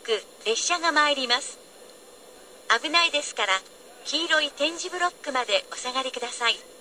く列車が参ります。危ないですから、黄色い点字ブロックまでお下がりください。